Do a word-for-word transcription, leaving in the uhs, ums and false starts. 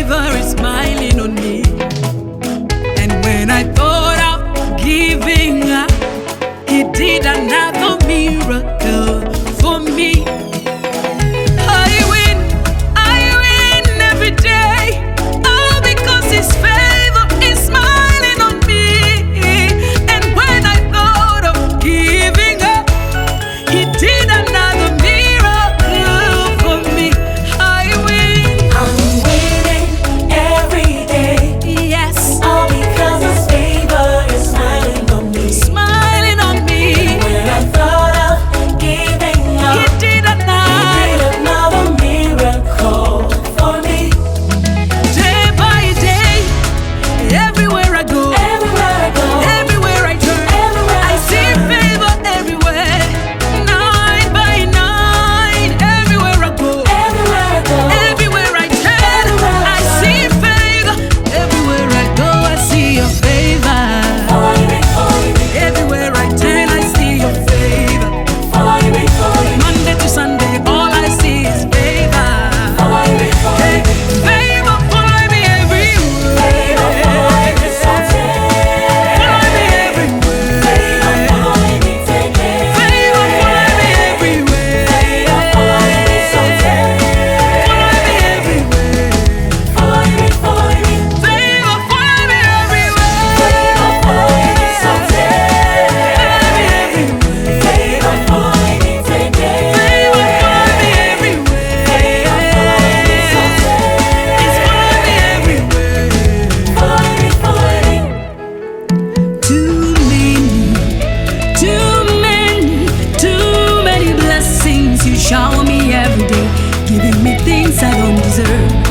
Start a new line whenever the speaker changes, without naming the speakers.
favor is smiling on me. And when I thought of giving up, He did another miracle for me. I win, I win every day, all because His favor is smiling on me. And when I thought of giving up, He did another miracle for me. I win.
I'm winning every day.
Yes,
All because His favor is smiling on me.
smiling on me.
When I thought of giving
He
up,
did
He
another.
did another miracle for me.
Day by day, everywhere I go,
Everywhere I go,
everywhere I turn,
everywhere
I
I
see
turn.
favor everywhere. Night by night, everywhere I go,
everywhere I go,
everywhere I turn,
Everywhere I
I see favor. Everywhere I go, I see Your favor.
for me, for me,
Everywhere I turn, I see Your favor.
for me, for me,
Monday to Sunday, all I see is favor.
for me, for
Hey,
me.
favor follow me everywhere.
Favor follow me somewhere.
Follow me everywhere.
Favor follow me today.
Favor follow me everywhere.
Favor follow me somewhere.
Follow me everywhere.
Follow me, follow me.
Favor follow me everywhere.
Favor follow me somewhere.
Follow me everywhere.
Favor follow me today.
Favor follow me everywhere.
Favor follow me somewhere.
It's follow me everywhere.
Follow me, follow me.
Too many, too many, too many blessings You shower me every day, giving me things I don't deserve.